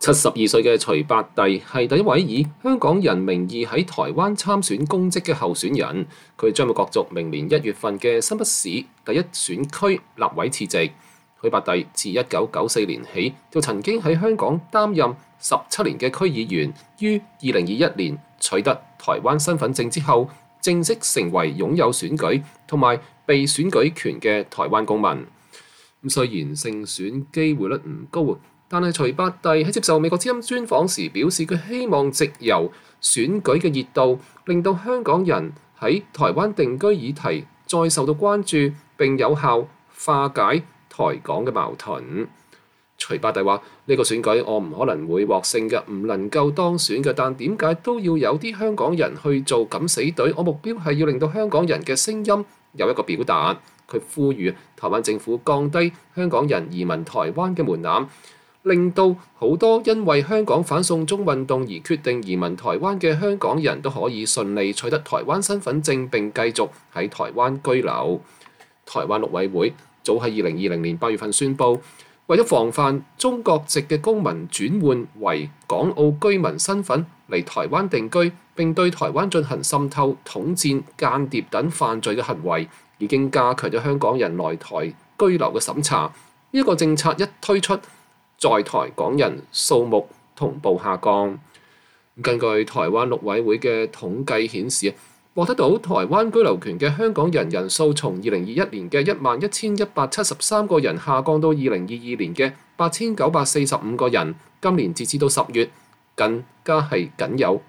72歲嘅徐伯弟係第一位以香港人名義喺台灣參選公職嘅候選人，佢將會角逐明年1月份嘅新北市第一選區立委次席。徐伯弟自1994年起就曾經喺香港擔任17年嘅區議員，於2021年取得台灣身份證之後，正式成為擁有選舉同埋被選舉權嘅台灣公民。咁雖然勝選機會率唔高，但係徐伯弟喺接受美國之音專訪時表示，佢希望藉由選舉嘅熱度，令到香港人喺台灣定居議題再受到關注，並有效化解台港嘅矛盾。徐伯弟話：呢個選舉我唔可能會獲勝嘅，唔能夠當選嘅，但點解都要有啲香港人去做敢死隊？我目標係要令到香港人嘅聲音有一個表達。佢呼籲台灣政府降低香港人移民台灣嘅門檻，令到好多因為香港反送中運動而決定移民台灣嘅香港人都可以順利取得台灣身份證並繼續喺台灣居留。台灣陸委會早喺2020年8月份宣布，為咗防範中國籍嘅公民轉換為港澳居民身份嚟台灣定居，並對台灣進行滲透、統戰、間諜等犯罪嘅行為，已經加強咗香港人來台居留嘅審查。呢個政策一推出，在台港人數目同步下降。根據台灣陸委會嘅統計顯示，獲得到台灣居留權嘅香港人人數從2021年嘅11,173個人下降到2022年嘅8,945個人，今年截至到10月，更加係僅有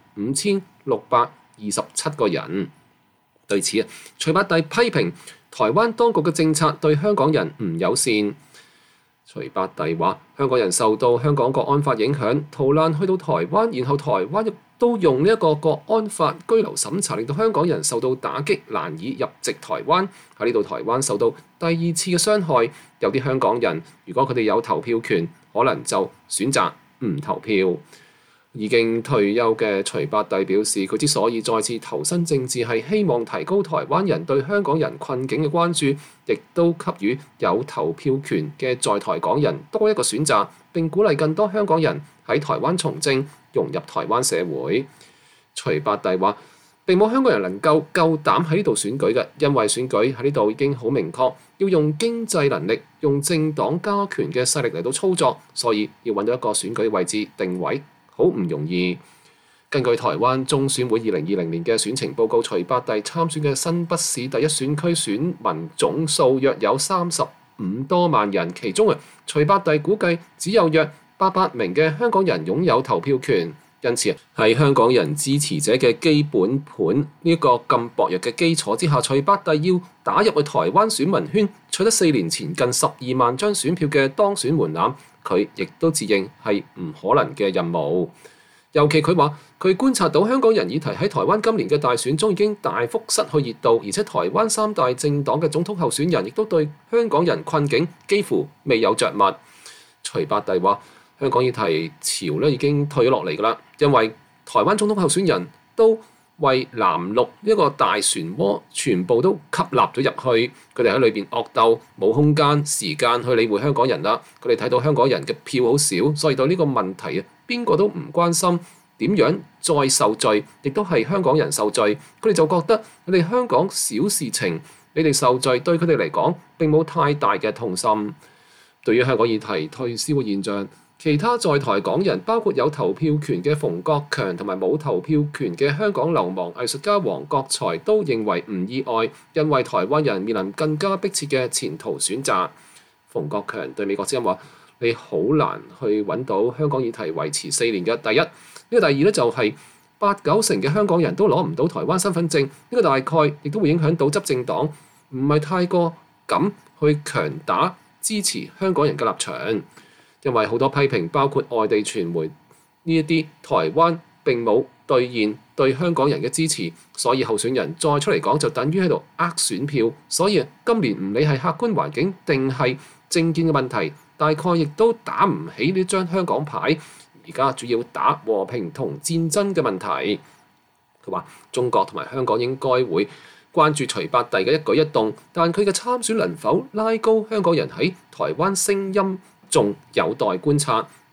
5,627個人。對此，徐伯弟批評台灣當局嘅政策對香港人唔友善。徐伯弟話：香港人受到香港國安法影響，逃難去到台灣，然後台灣亦都用呢一個國安法居留審查，令到香港人受到打擊，難以入籍台灣。喺呢度台灣受到第二次嘅傷害。有啲香港人如果佢哋有投票權，可能就選擇唔投票。已經退休嘅徐伯弟表示，佢之所以再次投身政治，係希望提高台灣人對香港人困境嘅關注，亦都給予有投票權嘅在台港人多一個選擇，並鼓勵更多香港人喺台灣從政，融入台灣社會。徐伯弟話：並冇香港人能夠夠膽喺呢度選舉嘅，因為選舉喺呢度已經好明確，要用經濟能力、用政黨加權嘅勢力嚟到操作，所以要揾到一個選舉位置定位，好唔容易。根據台灣中選會2020年嘅選情報告，徐伯弟參選嘅新北市第一選區選民總數約有35多萬人，其中徐伯弟估計只有約800名嘅香港人擁有投票權，因此喺香港人支持者嘅基本盤呢個咁薄弱嘅基礎之下，徐伯弟要打入去台灣選民圈，取得4年前近12萬張選票嘅當選門檻，佢亦都自認係唔可能嘅任務。尤其佢話，佢觀察到香港人議題喺台灣今年嘅大選中已經大幅失去熱度，而且台灣3大政黨嘅總統候選人亦都對香港人困境幾乎未有着墨。徐伯弟話：香港議題潮已經退咗落嚟㗎啦，因為台灣總統候選人都為藍綠一個大漩渦全部都吸納咗入去，佢哋喺裏邊惡鬥，冇空間時間去理會香港人啦。佢哋睇到香港人嘅票好少，所以對呢個問題邊個都唔關心，點樣再受罪，亦都係香港人受罪。佢哋就覺得你哋香港小事情，你哋受罪對佢哋嚟講並冇太大嘅痛心。對於香港議題退燒嘅現象，其他在台港人，包括有投票權嘅馮國強同埋冇投票權嘅香港流亡藝術家黃國財都認為唔意外，因為台灣人面臨更加迫切嘅前途選擇。馮國強對美國之音話：你好難去揾到香港議題維持4年嘅。第一，呢個第二咧就係8-9成嘅香港人都攞唔到台灣身份證，呢個大概亦都會影響到執政黨，唔係太過敢去強打支持香港人嘅立場。因為好多批評，包括外地傳媒呢一啲，台灣並冇兌現對香港人嘅支持，所以候選人再出嚟講就等於喺度呃選票。所以今年唔理係客觀環境定係政見嘅問題，大概亦都打唔起呢張香港牌。而家主要打和平同戰爭嘅問題。佢話中國同埋香港應該會關注徐伯弟嘅一舉一動，但佢嘅參選能否拉高香港人喺台灣聲音，仲有待觀察。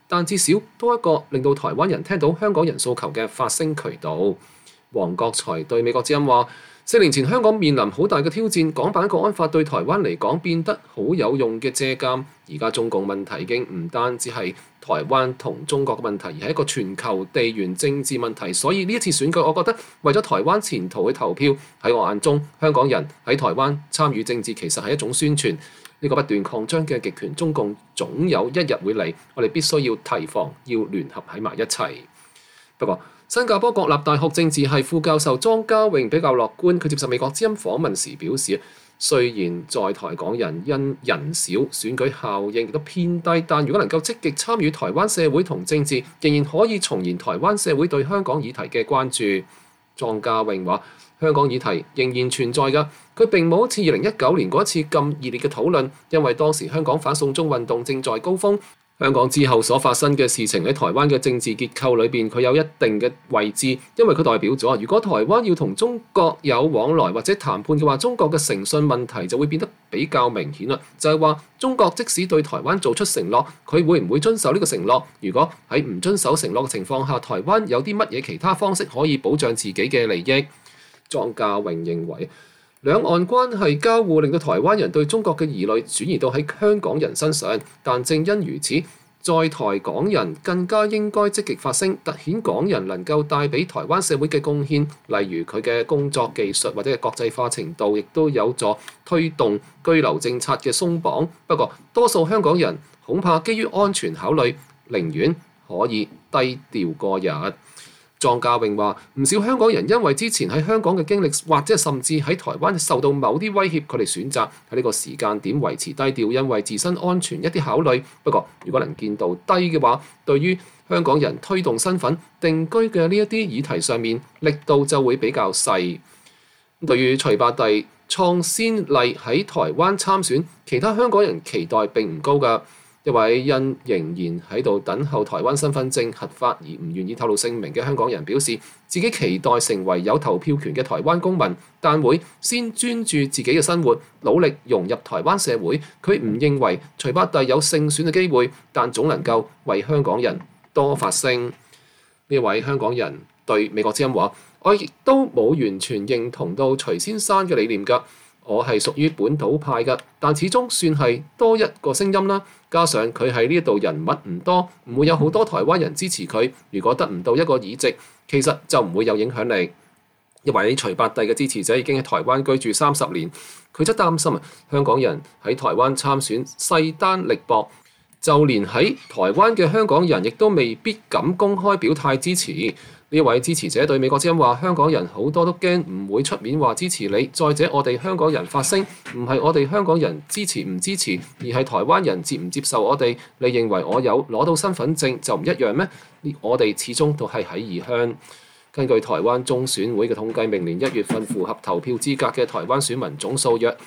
但至少多一個令到台灣人聽到香港人訴求嘅發聲渠道。黃國財對美國之音話：4年前香港面臨好大嘅挑戰，港版國安法對台灣嚟講變得好有用嘅借鑑。而家中共問題已經唔單止係台灣同中國嘅問題，而係一個全球地緣政治問題。所以呢一次選舉，我覺得為咗台灣前途去投票，喺我眼中，香港人喺台灣參與政治其實係一種宣傳。呢個不斷擴張嘅極權中共總有一日會嚟，我哋必須要提防，要聯合喺埋一齊。不過，新加坡國立大學政治系副教授莊家穎比較樂觀，佢接受美國之音訪問時表示，雖然在台港人因人少，選舉效應亦都偏低，但如果能夠積極參與台灣社會同政治，仍然可以重燃台灣社會對香港議題嘅關注。莊家穎話：香港議題仍然存在㗎，佢並冇好似2019年嗰一次咁熱烈嘅討論，因為當時香港反送中運動正在高峰。香港之後所發生嘅事情喺台灣嘅政治結構裏邊，佢有一定嘅位置，因為佢代表咗，如果台灣要同中國有往來或者談判嘅話，中國嘅誠信問題就會變得比較明顯啦。就係話，中國即使對台灣做出承諾，佢會唔會遵守呢個承諾？如果喺唔遵守承諾嘅情況下，台灣有啲乜嘢其他方式可以保障自己嘅利益？莊家穎認為，兩岸關係交互令到台灣人對中國嘅疑慮轉移到喺香港人身上，但正因如此，在台港人更加應該積極發聲，凸顯港人能夠帶俾台灣社會嘅貢獻，例如佢嘅工作技術或者係國際化程度，亦都有助推動居留政策嘅鬆綁。不過，多數香港人恐怕基於安全考慮，寧願可以低調過日。莊家穎話：唔少香港人因為之前喺香港嘅經歷，或者甚至喺台灣受到某啲威脅，佢哋選擇喺呢個時間點維持低調，因為自身安全一啲考慮。不過，如果能見到低嘅話，對於香港人推動身份定居嘅呢一啲議題上面，力度就會比較細。對於徐伯弟創先例喺台灣參選，其他香港人期待並唔高㗎。一位因仍然喺度等候台灣身份證核發而唔願意透露姓名嘅香港人表示，自己期待成為有投票權嘅台灣公民，但會先專注自己嘅生活，努力融入台灣社會。佢唔認為徐伯弟有勝選嘅機會，但總能夠為香港人多發聲。呢位香港人對美國之音話：我亦都冇完全認同到徐先生嘅理念㗎。我係屬於本土派㗎，但始終算係多一個聲音啦。加上佢喺呢一度人物唔多，唔會有好多台灣人支持佢。如果得唔到一個議席，其實就唔會有影響力。一位徐伯弟嘅支持者已經喺台灣居住30年，佢則擔心香港人喺台灣參選勢單力薄，就連喺台灣嘅香港人亦都未必敢公開表態支持。呢位支持者對美國之音話：香港人好多都驚唔會出面話支持你。再者，我哋香港人發聲，唔係我哋香港人支持唔支持，而係台灣人接唔接受我哋。你認為我有攞到身份證就唔一樣咩？我哋始終都係喺異鄉。根據台灣中選會嘅統計，明年1月份符合投票資格嘅台灣選民總數約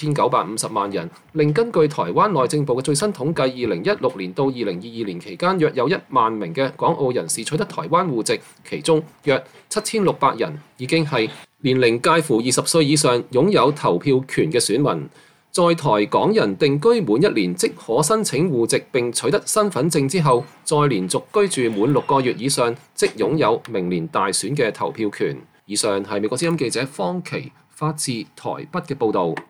1950萬人。另根據台灣內政部嘅最新統計，2016年到2022年期間，約有1萬名嘅港澳人士取得台灣戶籍，其中約7600人已經係年齡介乎20歲以上、擁有投票權嘅選民。在台港人定居滿1年即可申請戶籍並取得身份證之後，再連續居住滿6個月以上，即擁有明年大選嘅投票權。以上係美國之音記者方琪發自台北嘅報導。